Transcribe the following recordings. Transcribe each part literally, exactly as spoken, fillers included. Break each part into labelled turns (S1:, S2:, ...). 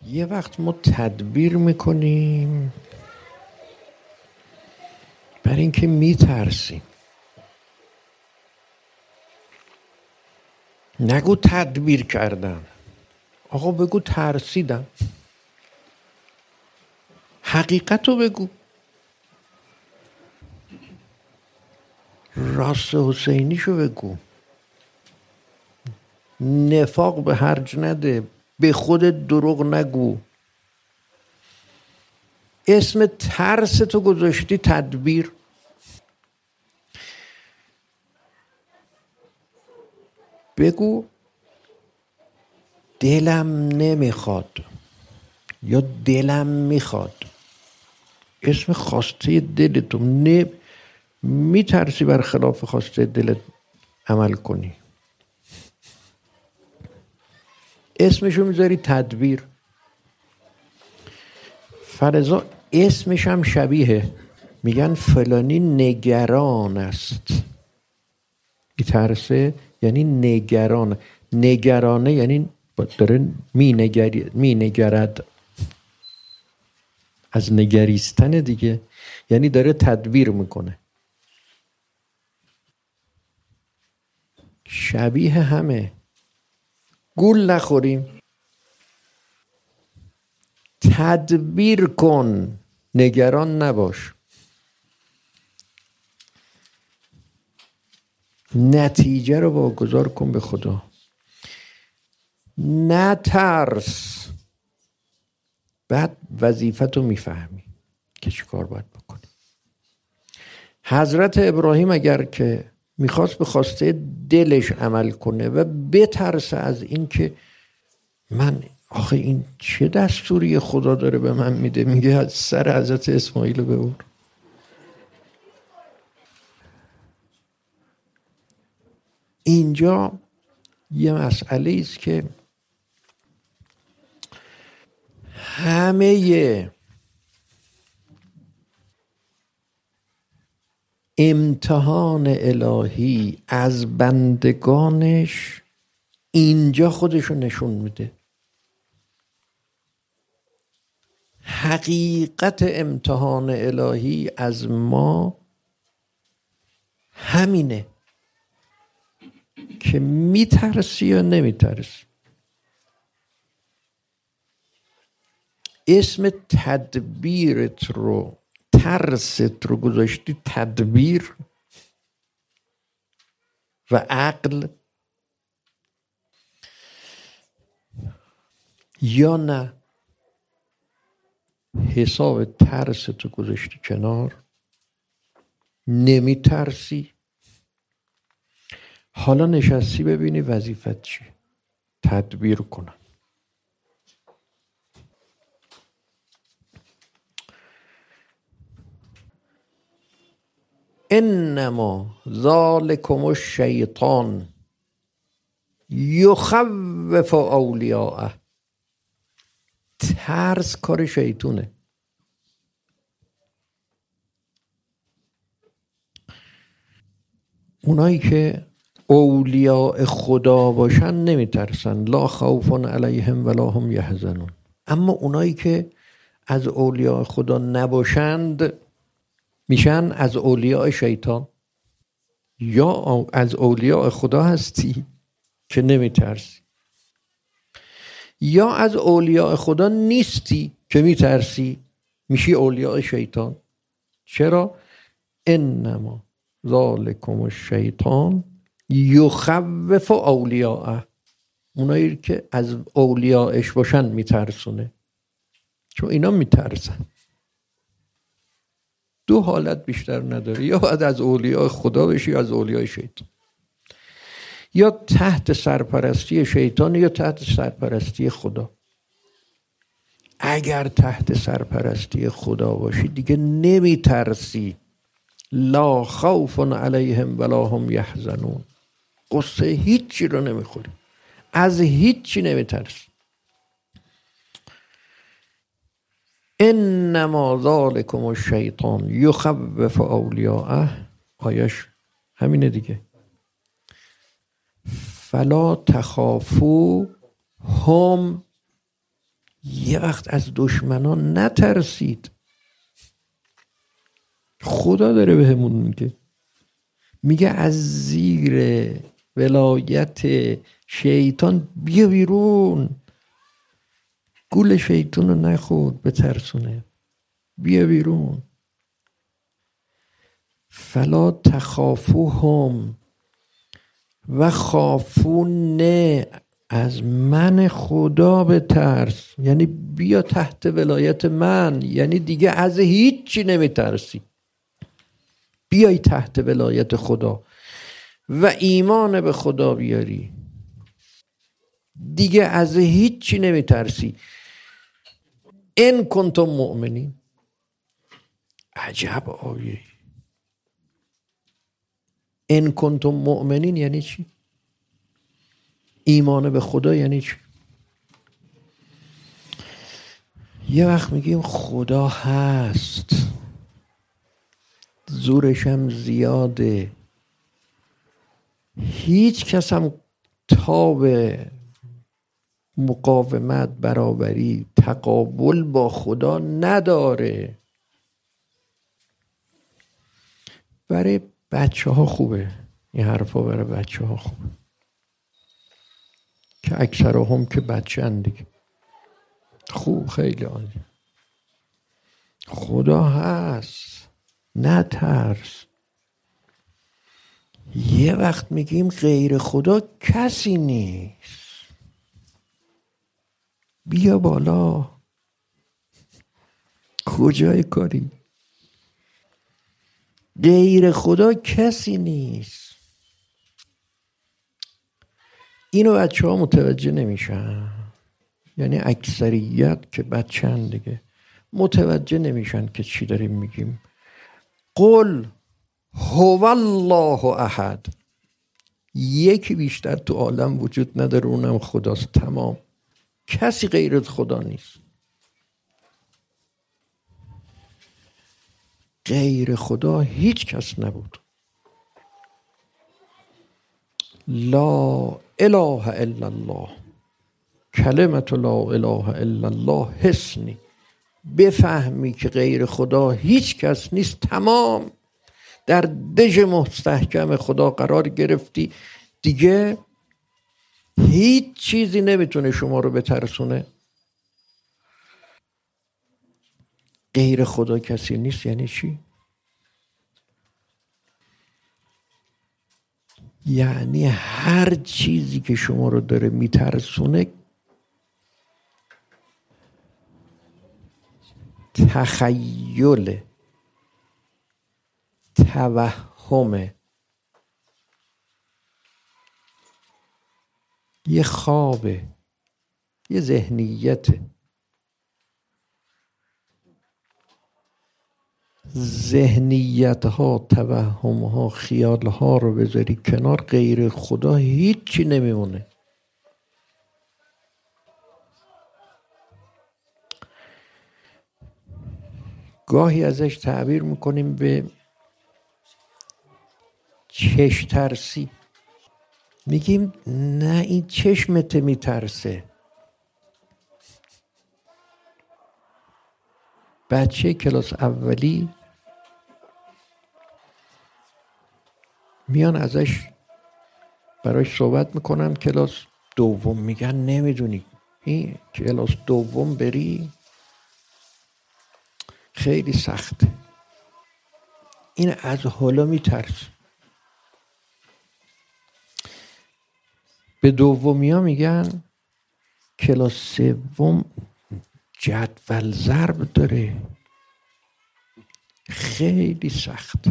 S1: یه وقت ما تدبیر میکنیم برای اینکه میترسیم. نگو تدبیر کردم، آقا بگو ترسیدم. حقیقتو بگو. راست حسینیشو بگو. نفاق به هرج نده، به خودت دروغ نگو. اسم ترس تو گذاشتی تدبیر. بگو دلم نمیخواد یا دلم میخواد. اسم خواسته دلتو. نه میترسی بر خلاف خواسته دلت عمل کنی، اسمشو میذاری تدبیر. فرضا اسمش هم شبیه، میگن فلانی نگران است. میترسه یعنی نگران. نگرانه یعنی داره مینگری مینگرد. از نگریستن دیگه، یعنی داره تدبیر میکنه. شبیه همه. گول نخوریم. تدبیر کن، نگران نباش. نتیجه رو واگذار کن به خدا. نترس. بعد وظیفتو میفهمی که چی کار باید بکنی. حضرت ابراهیم اگر که میخواست به خواسته دلش عمل کنه و بترسه از این که من آخه این چه دستوری خدا داره به من میده، میگه از سر حضرت اسماعیل به اون. اینجا یه مسئله است که همه امتحان الهی از بندگانش اینجا خودشو نشون میده. حقیقت امتحان الهی از ما همینه که میترسی یا نمیترسی. اسم تدبیرت رو، ترست رو گذاشتی تدبیر و عقل، یا نه حساب ترس تو گذاشتی کنار، نمی ترسی. حالا نشستی ببینی وظیفت چی؟ تدبیر کنم. انما ذالکم الشیطان یخوف اولیاءه. ترس کار شیطونه. اونایی که اولیاء خدا باشن نمیترسن. لا خوف علیهم ولا هم یحزنون. اما اونایی که از اولیاء خدا نباشند میشن از اولیاء شیطان. یا از اولیاء خدا هستی که نمیترسی، یا از اولیاء خدا نیستی که میترسی، میشی اولیاء شیطان. چرا؟ انما ذالکم الشیطان یخوف اولیاءه. اونایی که از اولیاءش باشن میترسونه، چون اینا میترسن. دو حالت بیشتر نداره، یا باید از اولیاء خدا بشی یا از اولیاء شیطان. یا تحت سرپرستی شیطان یا تحت سرپرستی خدا. اگر تحت سرپرستی خدا باشی دیگه نمی ترسی. لا خوف علیهم ولا هم یحزنون. قصه هیچی رو نمیخوری، از هیچی نمی ترسی. انما ذالکم الشیطان یخوف اولیاءه. آیش همینه دیگه. فلا تخافوا هم یه وقت از دشمنان نترسید. خدا داره بهمون میگه، میگه از زیر ولایت شیطان بیا بیرون، گول شیطان رو نخورد بترسونه، بیا بیرون. فلا تخافوهم و خافونه، از من خدا بترس، یعنی بیا تحت ولایت من، یعنی دیگه از هیچی نمیترسی، بیای تحت ولایت خدا و ایمان به خدا بیاری، دیگه از هیچی نمیترسی. ان کنتم مؤمنین. عجب آیه. ان کنتم مؤمنین یعنی چی؟ ایمان به خدا یعنی چی؟ یه وقت میگیم خدا هست، زورش هم زیاده، هیچ کس هم تاب مقاومت، برابری، تقابل با خدا نداره. برای بچه ها خوبه این حرفا، برای بچه ها خوبه که اکثر هم که بچه هن دیگه. خوب، خیلی عالی. خدا هست، نه ترس. یه وقت میگیم غیر خدا کسی نیست، بیا بالا، کجای کاری؟ غیر خدا کسی نیست. اینو بچه ها متوجه نمیشن، یعنی اکثریت که بچه‌ن دیگه متوجه نمیشن که چی داریم میگیم. قل هو الله احد، یکی بیشتر تو عالم وجود نداره، اونم خداست. تمام، کسی غیر از خدا نیست. غیر خدا هیچ کس نبود. لا اله الا الله، کلمت لا اله الا الله حسنی. بفهمی که غیر خدا هیچ کس نیست، تمام در دژ مستحکم خدا قرار گرفتی، دیگه هیچ چیزی نمیتونه شما رو بترسونه. غیر خدا کسی نیست یعنی چی؟ یعنی هر چیزی که شما رو داره میترسونه تخیل، توهم، یه خوابه، یه ذهنیته. ذهنیت ها، توهم ها، خیال ها رو بذاری کنار، غیر خدا هیچی نمیمونه. گاهی ازش تعبیر میکنیم به چشم ترسی. میگیم نه این چشمت میترسه. بچه کلاس اولی میان ازش براش صحبت میکنن، کلاس دوم میگن نمیدونی این کلاس دوم بری خیلی سخته، این از حالا میترس. به دومی ها میگن کلاس سوم جدول ضرب داره، خیلی سخت.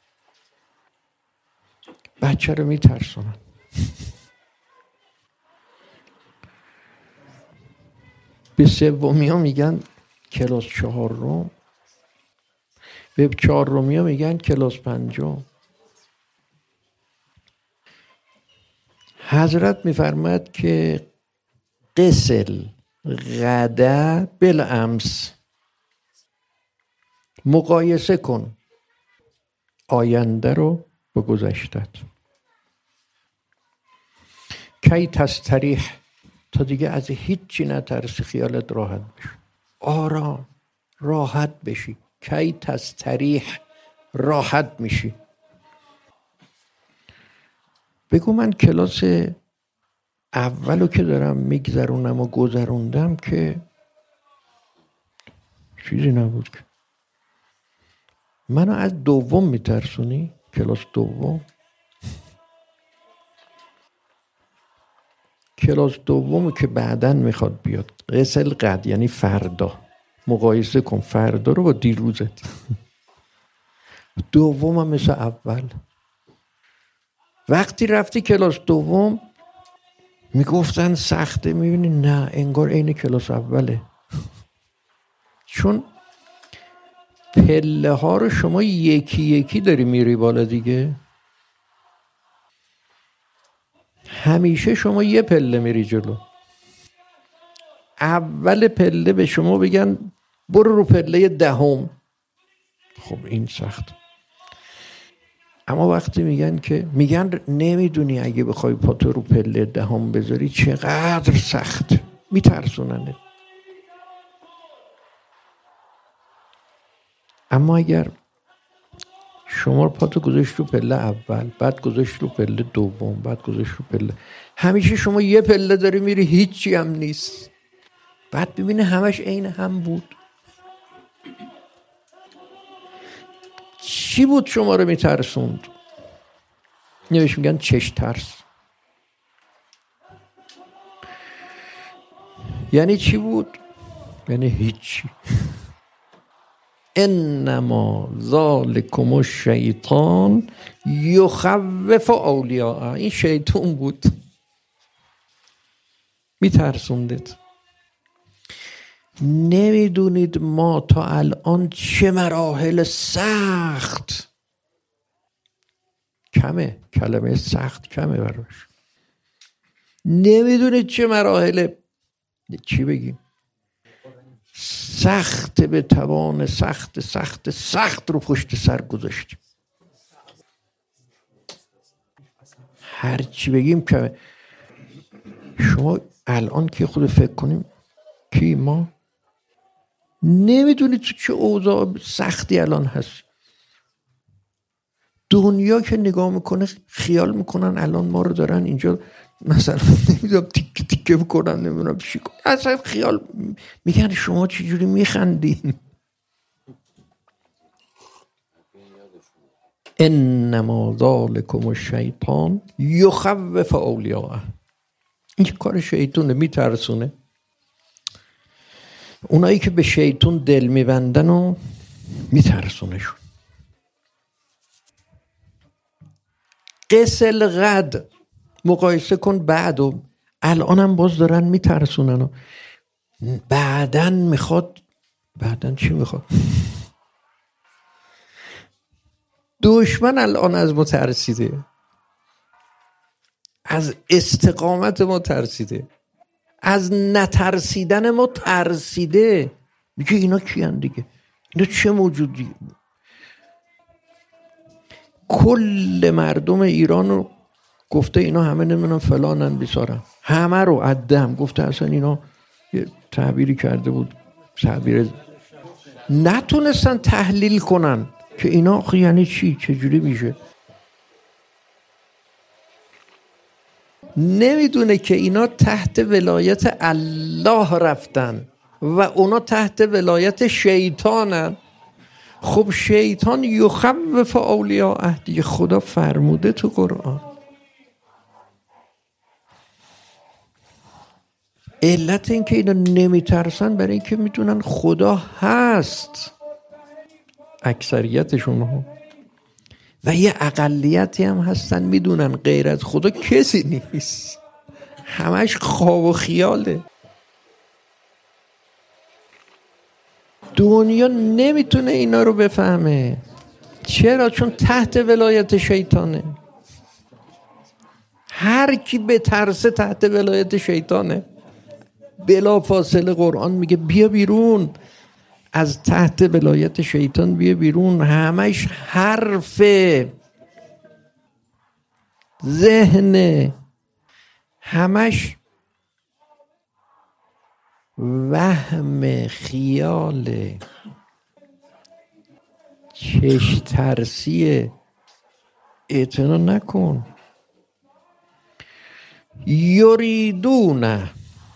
S1: بچه رو میترسونن. به سومی ها میگن کلاس چهارم، به چهارمی ها میگن کلاس پنجم. حضرت میفرماید که قسل غدا بالامس، مقایسه کن آینده رو با گذشتت. کی تستریح تا دیگه از هیچی نترسی، خیالت راحت بشی، آرام راحت بشی. کی تستریح، راحت میشی. بگو من کلاس اولو که دارم میگذرونم و گذروندم که چیزی نبود که. منو از دوم میترسونی؟ کلاس دوم؟ کلاس دومو که بعدن میخواد بیاد، قسل قد یعنی فردا، مقایسه کن فردا رو با دیروزت. دوم هم مثل اول. وقتی رفتی کلاس دوم میگفتن سخته، میبینی نه، انگار عین کلاس اوله. چون پله ها رو شما یکی یکی داری میری بالا دیگه. همیشه شما یه پله میری جلو. اول پله به شما بگن برو رو پله دهم، خب این سخت. اما وقتی میگن که میگن نمیدونی اگه بخوای پاتو رو پله دهم بذاری چقدر سخت، میترسوننه. اما اگر شما پاتو گذاشت رو پله اول، بعد گذاشت رو پله دوم، بعد گذاشت رو پله، همیشه شما یه پله داری میری، هیچی هم نیست. بعد ببینه همش عین هم بود. چی بود شما رو میترسوند؟ نوش میگن چش ترس. یعنی چی بود؟ یعنی هیچی. انما ذالکم الشیطان یخوف اولیاءه. این شیطان بود میترسوندت. نمیدونید ما تا الان چه مراحل سخت، کمه کلمه سخت کمه براش. نمیدونید چه مراحل، چی بگیم، سخت به توان سخت سخت سخت رو پشت سر گذاشتیم. هر چی بگیم کمه. شما الان که خود فکر کنیم کی ما نمیدونید تو چه اوضاع سختی الان هست. دنیا که نگاه میکنه خیال میکنن الان ما رو دارن اینجا مثلا نمیدونم تیکه تیکه بکنن، نمیدونم چی کنن. اصلا خیال میگن شما چجوری میخندین. انما ذالکم الشیطان یخوف اولیاءه. این کار شیطونه، میترسونه. اونایی که به شیطان دل میبندن و میترسونشون. قسل قد مقایسه کن بعد و الان هم باز دارن میترسونن و بعدن میخواد. بعدن چی میخواد؟ دشمن الان از ما ترسیده، از استقامت ما ترسیده، از نترسیدن ما ترسیده. میگه اینا کیان دیگه؟ اینا چه موجودی؟ کل مردم ایران رو گفته اینا همه نمیدونم فلانن بیسارن، همه رو عدم گفته. اصلا اینا یه تعبیری کرده بود، تعبیر نتونستن تحلیل کنن که اینا آخه یعنی چی، چجوری میشه. نمیدونه که اینا تحت ولایت الله رفتن و اونا تحت ولایت شیطانن. خب شیطان یخوف اولیاءه دیگه، خدا فرموده تو قرآن. علت این که اینا نمیترسن برای اینکه میدونن خدا هست، اکثریتشون ها، و یه اقلیتی هم هستن میدونن غیر از خدا کسی نیست، همش خواب و خیاله. دنیا نمیتونه اینا رو بفهمه. چرا؟ چون تحت ولایت شیطانه. هر کی به ترسه تحت ولایت شیطانه. بلا فاصله قرآن میگه بیا بیرون از تحت ولایت شیطان، بیا بیرون. همش حرف، ذهن، همش وهم خیال چش ترسی اعتنا نکن. یریدون،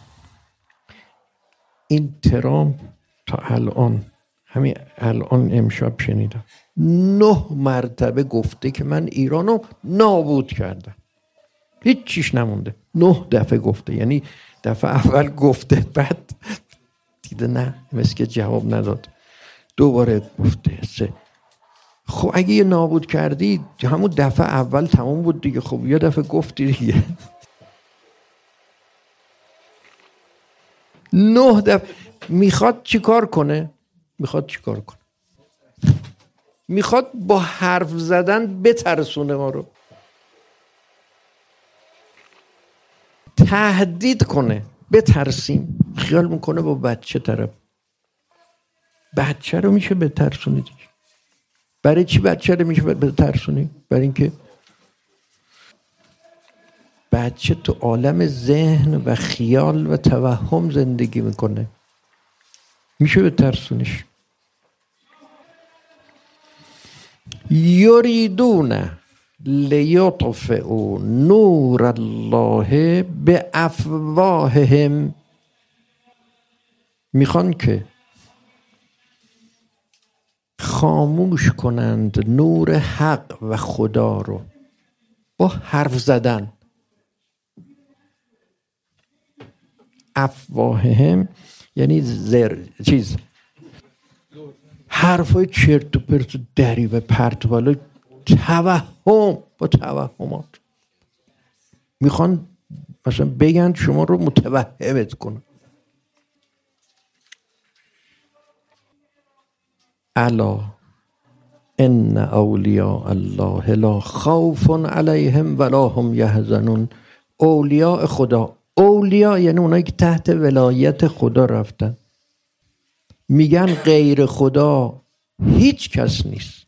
S1: این ترام تا الان، همین الان امشب شنیدم نه مرتبه گفته که من ایرانو نابود کردم، هیچ چیش نمونده. نه دفعه گفته، یعنی دفعه اول گفته بعد دیده نه، مثل که جواب نداد، دوباره گفته، سه. خب اگه یه نابود کردی همون دفعه اول تمام بود دیگه، خب یه دفعه گفتی دیگه. نه دفعه. میخواد چی کار کنه؟ میخواد چی کار کنه؟ میخواد با حرف زدن بترسونه ما رو، تهدید کنه بترسیم. خیال میکنه با بچه طرف. بچه رو میشه بترسونی دیگه. برای چی بچه رو میشه بترسونی؟ برای اینکه بچه تو عالم ذهن و خیال و توهم زندگی میکنه، میشه بترسونیش. یریدون لیطفئوا نور الله بافواههم، میخوان که خاموش کنند نور حق و خدا رو با حرف زدن. افواههم یعنی زر چیز حرفای چرت و پرت و دریوه پرت و بالا، توهم با توهمات میخوان مثلا بگن شما رو متوهمت کنن. الا ان اولیاء الله لا خوف علیهم ولا هم یحزنون. اولیاء خدا، اولیاء یعنی اونایی که تحت ولایت خدا رفتن. میگن غیر خدا هیچ کس نیست.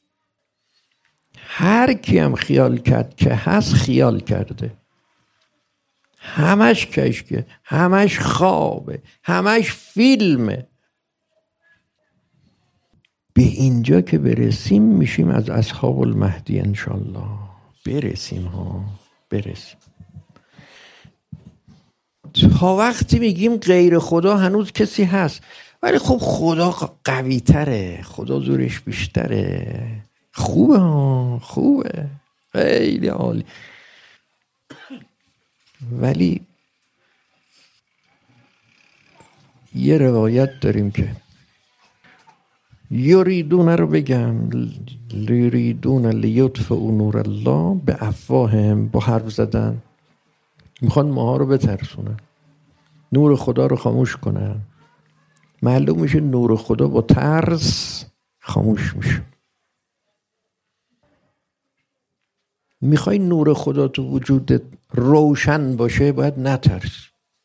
S1: هر کی هم خیال کرد که هست خیال کرده، همش کشکه، همش خوابه، همش فیلمه. به اینجا که برسیم میشیم از اصحاب المهدی انشالله. برسیم ها، برسیم. تا وقتی میگیم غیر خدا هنوز کسی هست، ولی خب خدا قوی تره، خدا زورش بیشتره. خوبه ها، خوبه، خیلی عالی. ولی یه روایت داریم که یریدون رو بگم، یریدون لیطفئوا نور الله بافواههم، با حرف زدن میخوان ماها رو بترسونن، نور خدا رو خاموش کنن. معلوم میشه نور خدا با ترس خاموش میشه. میخوای نور خدا تو وجودت روشن باشه، باید نترسی،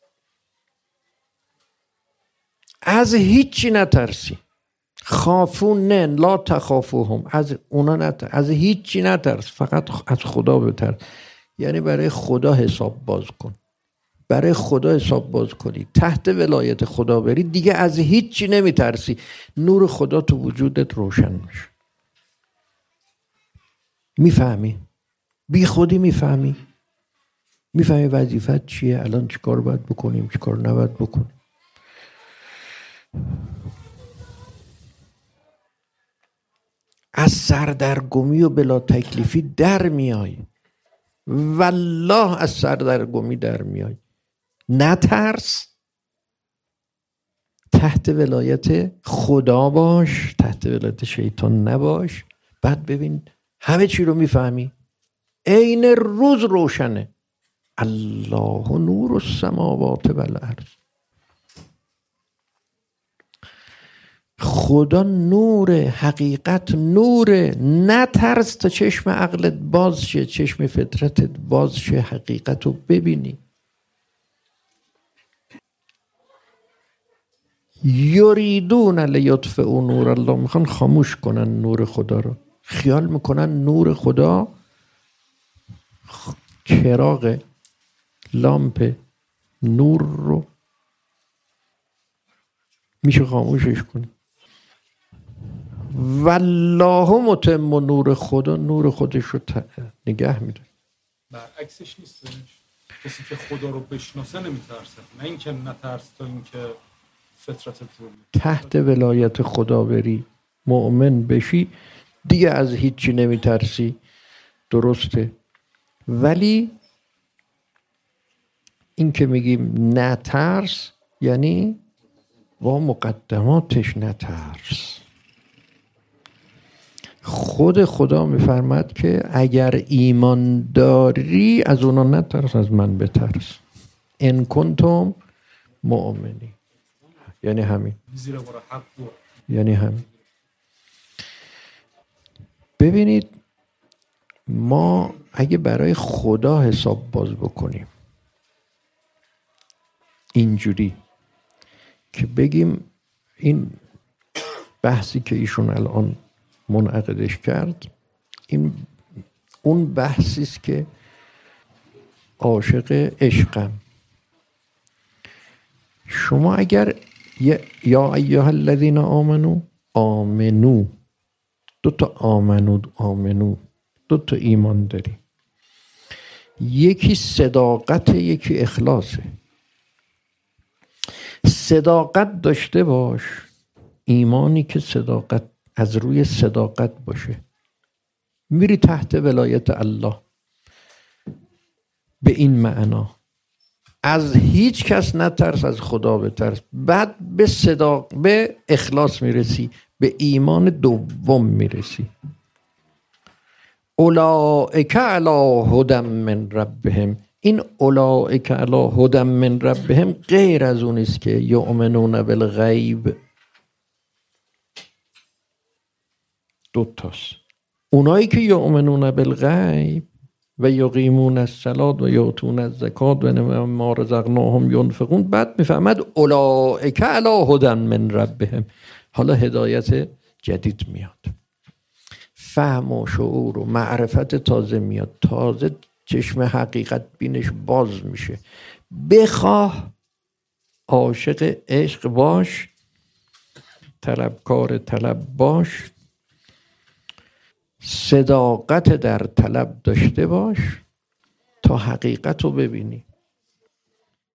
S1: از هیچی نترسی. خافون نه لا تخافوهم، از اونا نترس، از هیچی نترس، فقط از خدا بترس. یعنی برای خدا حساب باز کن. برای خدا حساب باز کنی، تحت ولایت خدا بری، دیگه از هیچی نمیترسی. نور خدا تو وجودت روشن میشه. میفهمی؟ بی خودی میفهمی؟ میفهمی وظیفت چیه؟ الان چی کار باید بکنیم، چی کار نباید بکنیم. از سردرگمی و بلا تکلیفی در میای، والله از سردرگمی در میای. نترس، تحت ولایت خدا باش، تحت ولایت شیطان نباش. بعد ببین همه چی رو میفهمی. عین روز روشنه. الله نور السماوات و الارض. خدا نور، حقیقت نور. نترس تا چشم عقلت باز شه، چشم فطرتت باز شه، حقیقت رو ببینی. یریدون لیطفئوا نور الله، میخوان خاموش کنن نور خدا رو. خیال میکنن نور خدا چراغ لامپ نور رو میشه خاموشش کنی. والله متم نور خدا نور خودش رو نگه میده.
S2: برعکسش نیستش؟ کسی که خدا رو بشناسه نمیترسه، نه اینکه نترس تا اینکه فطرت جوری
S1: تحت ولایت خدا بری مؤمن بشی دیگه از هیچی نمیترسی. درسته، ولی این که میگیم نترس یعنی با مقدماتش نترس. خود خدا میفرماد که اگر ایمان داری از اونا نترس، از من بترس. ان کنتم مؤمنین، یعنی همین، یعنی همین. ببینید ما اگه برای خدا حساب باز بکنیم اینجوری که بگیم این بحثی که ایشون الان منعقدش کرد این اون بحثی است که عاشق عشقم. شما اگر یا ایها الذین آمنو آمنو، دو تا آمنو آمنو دو تا ایمان داری، یکی صداقت یکی اخلاصه. صداقت داشته باش، ایمانی که صداقت از روی صداقت باشه، میری تحت ولایت الله. به این معنا از هیچ کس نترس، از خدا بترس. بعد به صداق به اخلاص میرسی، به ایمان دوم میرسی. اولئک علی هدی من ربهم. این اولئک علی هدی من ربهم غیر از اون است که یؤمنون بالغیب. دو تاست. اونایی که یؤمنون بالغیب و یقیمون الصلاة و یؤتون الزکات و مما رزقناهم ینفقون، بعد میفهمد اولئک علی هدی من ربهم. حالا هدایت جدید میاد، فهم و شعور و معرفت تازه میاد، تازه چشم حقیقت بینش باز میشه. بخواه عاشق عشق باش، طلبکار طلب باش، صداقت در طلب داشته باش تا حقیقت رو ببینی.